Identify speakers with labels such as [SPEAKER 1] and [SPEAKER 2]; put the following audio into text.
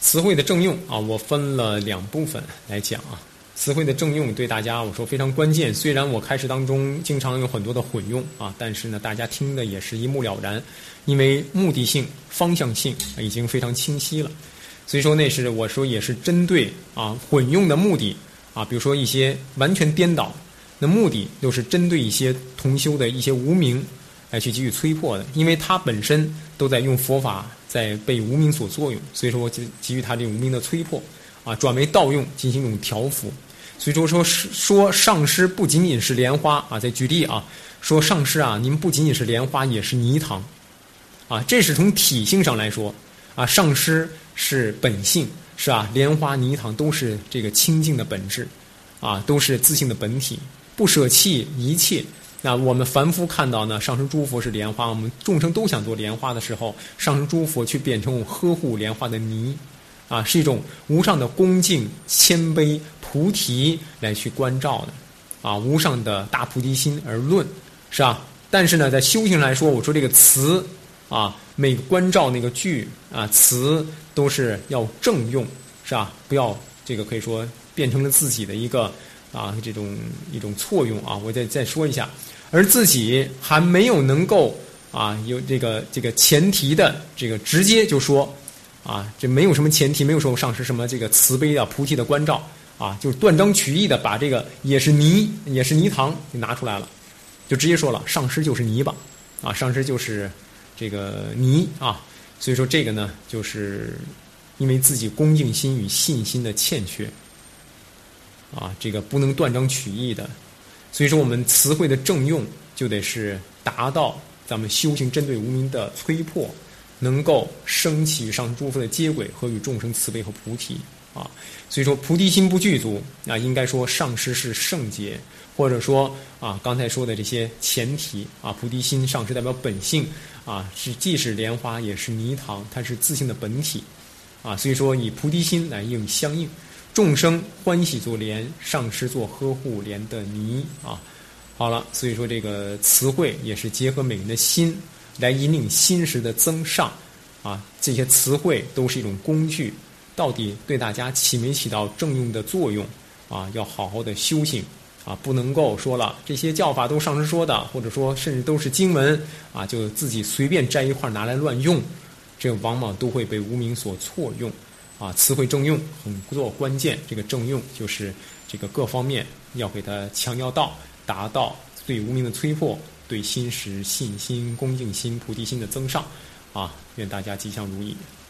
[SPEAKER 1] 词汇的正用啊，我分了2部分来讲啊。词汇的正用对大家我说非常关键，虽然我开始当中经常有很多的混用啊，但是呢大家听的也是一目了然，因为目的性、方向性已经非常清晰了。所以说那是我说也是针对啊混用的目的啊，比如说一些完全颠倒，那目的都是针对一些同修的一些无明来去给予催迫的，因为他本身都在用佛法在被无明所作用，所以说我就给予他这无明的催迫啊，转为道用进行一种调伏。所以说上师不仅仅是莲花啊，在举例啊，说上师啊，您不仅仅是莲花，也是泥塘啊，这是从体性上来说啊，上师是本性是吧？莲花泥塘都是这个清净的本质啊，都是自性的本体，不舍弃一切。那我们凡夫看到呢，上师诸佛是莲花，我们众生都想做莲花的时候，上师诸佛却变成呵护莲花的泥啊，是一种无上的恭敬、谦卑、菩提来去关照的啊，无上的大菩提心而论，是吧？但是呢，在修行来说，我说这个词啊，每个关照那个句啊，词都是要正用，是吧？不要这个可以说变成了自己的一个啊这种一种错用啊。我再说一下，而自己还没有能够啊有这个前提的这个直接就说。啊，这没有什么前提，没有说上师什么这个慈悲啊、菩提的关照啊，就是断章取义的把这个也是泥塘给拿出来了，就直接说了上师就是泥巴啊，上师就是这个泥啊，所以说这个呢，就是因为自己恭敬心与信心的欠缺啊，这个不能断章取义的，所以说我们词汇的正用就得是达到咱们修行针对无明的催迫。能够升起与上师诸佛的接轨和与众生慈悲和菩提啊，所以说菩提心不具足啊，应该说上师是圣洁，或者说啊刚才说的这些前提啊，菩提心上师代表本性啊，是既是莲花也是泥塘，它是自性的本体啊，所以说以菩提心来相应，众生欢喜做莲，上师做呵护莲的泥啊。好了，所以说这个词汇也是结合每个人的心。来引领心识的增上，啊，这些词汇都是一种工具，到底对大家起没起到正用的作用啊？要好好的修行啊，不能够说了这些教法都上师说的，或者说甚至都是经文啊，就自己随便摘一块拿来乱用，这往往都会被无明所错用啊。词汇正用很做关键，这个正用就是这个各方面要给它强调到，达到对无明的催迫。对心识、信心、恭敬心、菩提心的增上，啊，愿大家吉祥如意。